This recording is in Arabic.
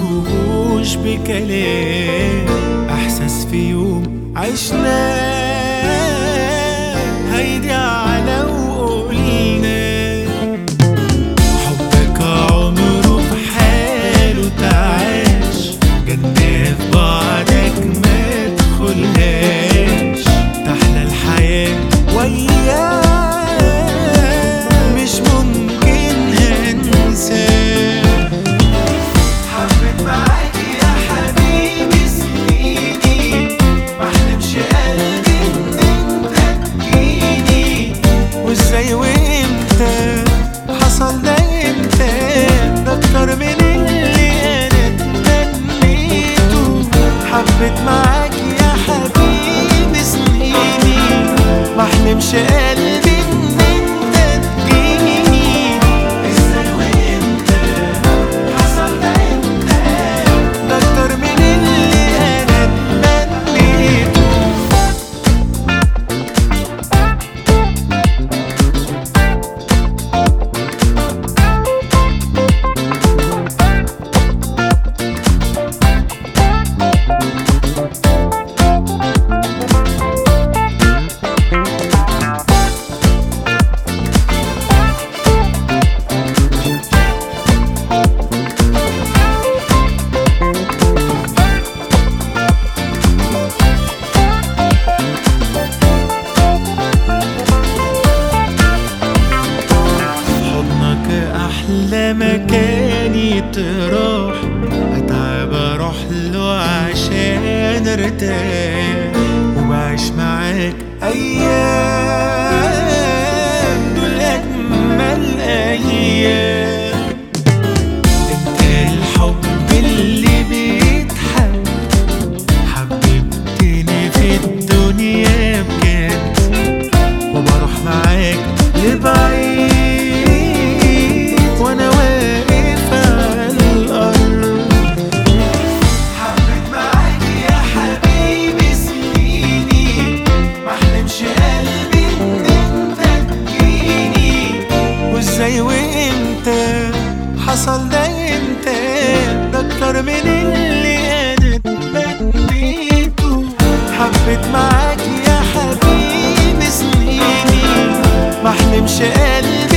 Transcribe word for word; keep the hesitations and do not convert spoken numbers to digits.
توصفوهوش بكلام، احساس في يوم عشناه هيضيع على وقلنا. حبك عمره في حاله تعاش، جنة في بعدك ما تدخلهاش، تحلى الحياة وياك مش ممكن هنساه. حبيت معاك يا حبيبي سنيني، محلمش قلبي ان انت تجيني، وازاي وامتى حصل ده امتى، ده اكتر من اللي انا اتمنيته. حبيت معاك يا حبيبي سنيني، محلمش قلبي ان انت تجيني، ازاي وامتى حصل ده امتى، ده اكتر من اللي انا اتمنيته. أحلى مكاني تروح، أتعب أروح له عشان أرتاح، وبعيش معاك أيام دول أجمل أيام. أنت الحب اللي بيتحب، حببتني في الدنيا بجد، وبروح معاك لبعيد وانا واقف على الارض. حبيت معاك يا حبيبي سنيني، محلمش قلبي ان انت تجيني، وازاي وامتى حصل ده امتى، ده اكتر من اللي انا اتمنيته. حبيت معاك يا حبيبي سنيني، محلمش قلبي